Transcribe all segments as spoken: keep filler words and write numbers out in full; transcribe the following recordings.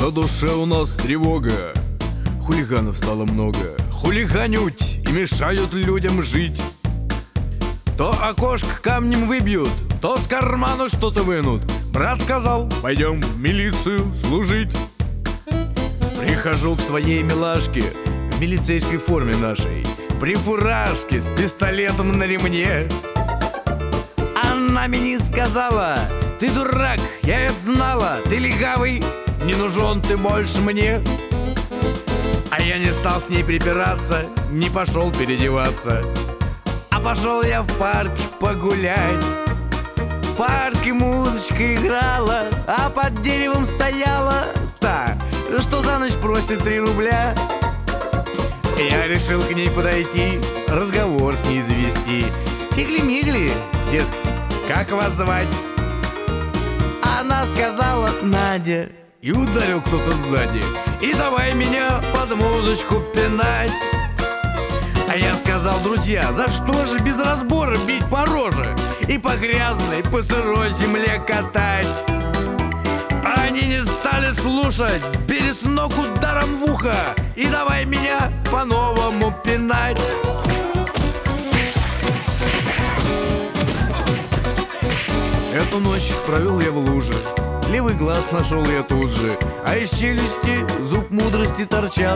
На душе у нас тревога, хулиганов стало много. Хулиганють и мешают людям жить. То окошко камнем выбьют, то с кармана что-то вынут. Брат сказал, пойдем в милицию служить. Прихожу к своей милашке в милицейской форме нашей, при фуражке с пистолетом на ремне. Она мне сказала: ты дурак, я это знала, ты легавый, не нужен ты больше мне. А я не стал с ней припираться, не пошел переодеваться, а пошел я в парк погулять. В парке музычка играла, а под деревом стояла та, что за ночь просит три рубля. Я решил к ней подойти, разговор с ней завести. Фигли-мигли, дескать, как вас звать? Она сказала: Надя. И ударил кто-то сзади, и давай меня под музычку пинать. А я сказал: друзья, за что же без разбора бить по роже и по грязной, по сырой земле катать? Они не стали слушать, били с ног ударом в ухо, и давай меня по-новому пинать. Эту ночь провел я в луже, левый глаз нашел я тут же, а из челюсти зуб мудрости торчал.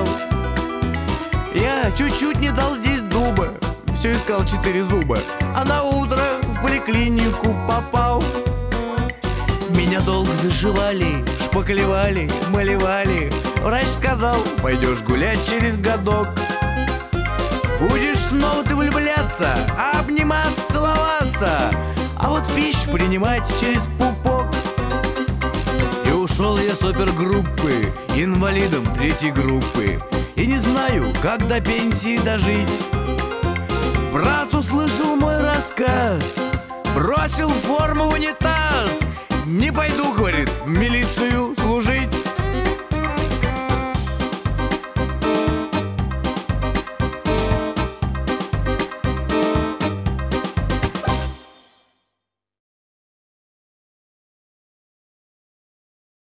Я чуть-чуть не дал здесь дуба, все искал четыре зуба, а на утро в поликлинику попал. Меня долго зашивали, шпаклевали, малевали. Врач сказал: пойдешь гулять через годок. Будешь снова ты влюбляться, обниматься, целоваться, а вот пищу принимать через пупок. И ушел я с опергруппы инвалидом третьей группы, и не знаю, как до пенсии дожить. Брат услышал мой рассказ, бросил форму в унитаз. Не пойду, говорит, в милицию